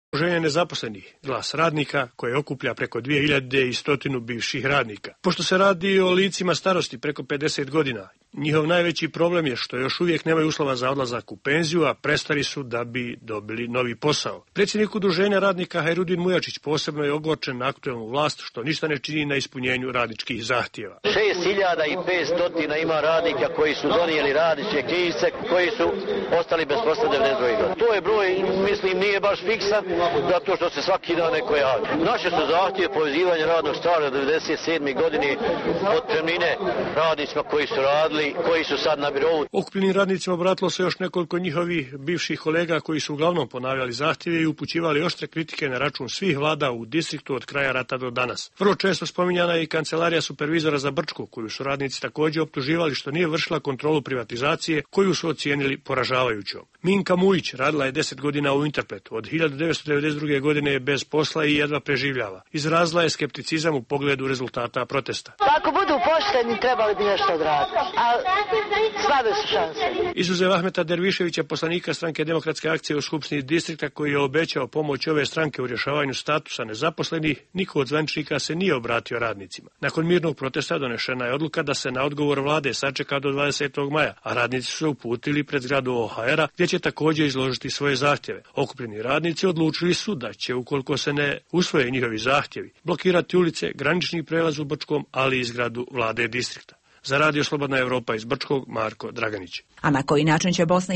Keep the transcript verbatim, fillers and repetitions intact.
Udruženje nezaposlenih, Glas radnika, koje okuplja preko dvije hiljade i stotinu bivših radnika. Pošto se radi o licima starosti preko pedeset godina, njihov najveći problem je što još uvijek nemaju uslova za odlazak u penziju, a prestari su da bi dobili novi posao. Predsjednik Udruženja radnika Hajrudin Mujačić posebno je ogorčen na aktuelnu vlast što ništa ne čini na ispunjenju radničkih zahtjeva. šest hiljada petsto ima radnika koji su donijeli radničke knjižice, koji su ostali bez posla devedeset druge godine. To je broj, mislim, nije baš fiksan, zato što se svaki dan neko javi. Naše su zahtjeve povezivanja radnog staža devedeset sedme godine, otpremnine radnicima koji su radili, koji su sad na birovu. Okupljenim radnicima obratilo se još nekoliko njihovih bivših kolega koji su uglavnom ponavljali zahtjeve i upućivali oštre kritike na račun svih vlada u distriktu od kraja rata do danas. Vrlo često spominjana je i kancelarija supervizora za Brčko, koju su radnici također optuživali što nije vršila kontrolu privatizacije, koju su ocijenili poražavajućom. Minka Mujić radila je deset godina u Interpletu. Od hiljadu devetsto devedeset druge. godine je bez posla i jedva preživljava. Izrazila je skepticizam u pogledu rezultata protesta. Ako budu pošteni, trebali bi nešto odraditi. A slabe su šanse. Izuzev Ahmeta Derviševića, poslanika stranke Demokratske akcije u Skupštini distrikta, koji je obećao pomoć ove stranke u rješavanju statusa nezaposlenih, niko od zvaničnika se nije obratio radnicima. Nakon mirnog protesta donešena je odluka da se na odgovor vlade sačeka do dvadesetog maja, a radnici su se uputili pred zgradu O H R-a, gdje će također izložiti svoje zahtjeve. Okupljeni radnici odlučili su da će, ukoliko se ne usvoje njihovi zahtjevi, blokirati ulice, granični prelaz u Brčkom, ali i zgradu vlade distrikta. Za Radio Slobodna Europa iz Brčkog, Marko Draganić. A na koji način će Bosna